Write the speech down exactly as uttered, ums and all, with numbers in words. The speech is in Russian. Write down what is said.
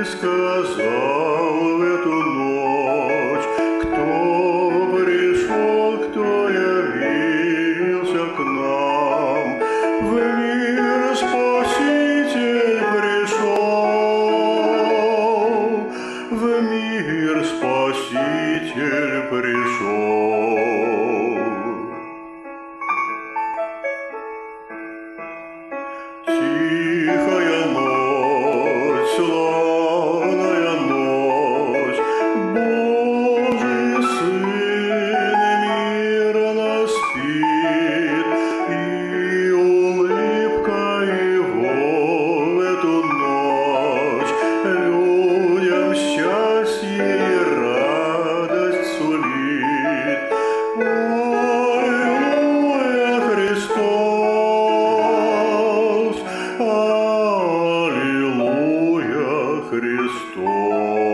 сказал в эту ночь, кто пришел, кто явился к нам. В мир Спаситель пришел, в мир Спаситель пришел. Тихая ночь, славная ночь, Божий Сын мирно спит, и улыбка Его в эту ночь людям счастье и радость сулит. Аллилуйя, Христос! Аллилуйя, Христос!